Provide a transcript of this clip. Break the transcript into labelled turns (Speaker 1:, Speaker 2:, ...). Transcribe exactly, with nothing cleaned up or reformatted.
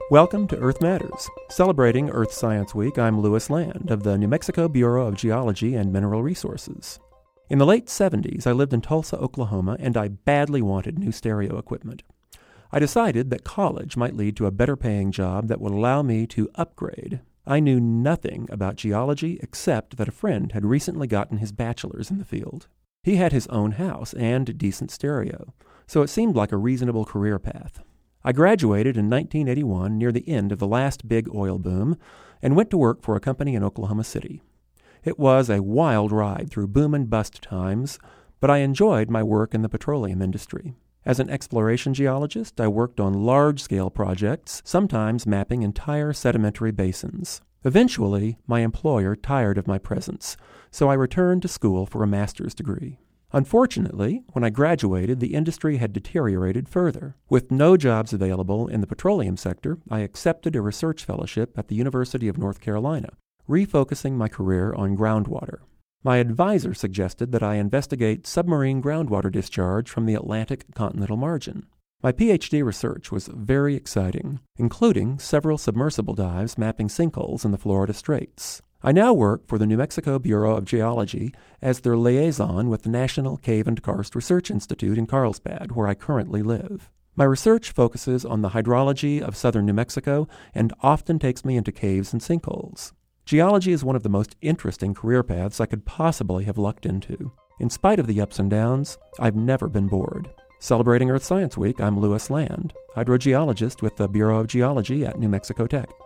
Speaker 1: Welcome to Earth Matters. Celebrating Earth Science Week, I'm Lewis Land of the New Mexico Bureau of Geology and Mineral Resources. In the late seventies, I lived in Tulsa, Oklahoma, and I badly wanted new stereo equipment. I decided that college might lead to a better-paying job that would allow me to upgrade. I knew nothing about geology except that a friend had recently gotten his bachelor's in the field. He had his own house and decent stereo, so it seemed like a reasonable career path. I graduated in nineteen eighty-one, near the end of the last big oil boom, and went to work for a company in Oklahoma City. It was a wild ride through boom and bust times, but I enjoyed my work in the petroleum industry. As an exploration geologist, I worked on large-scale projects, sometimes mapping entire sedimentary basins. Eventually, my employer tired of my presence, so I returned to school for a master's degree. Unfortunately, when I graduated, the industry had deteriorated further. With no jobs available in the petroleum sector, I accepted a research fellowship at the University of North Carolina, refocusing my career on groundwater. My advisor suggested that I investigate submarine groundwater discharge from the Atlantic continental margin. My PhD research was very exciting, including several submersible dives mapping sinkholes in the Florida Straits. I now work for the New Mexico Bureau of Geology as their liaison with the National Cave and Karst Research Institute in Carlsbad, where I currently live. My research focuses on the hydrology of southern New Mexico and often takes me into caves and sinkholes. Geology is one of the most interesting career paths I could possibly have lucked into. In spite of the ups and downs, I've never been bored. Celebrating Earth Science Week, I'm Lewis Land, hydrogeologist with the Bureau of Geology at New Mexico Tech.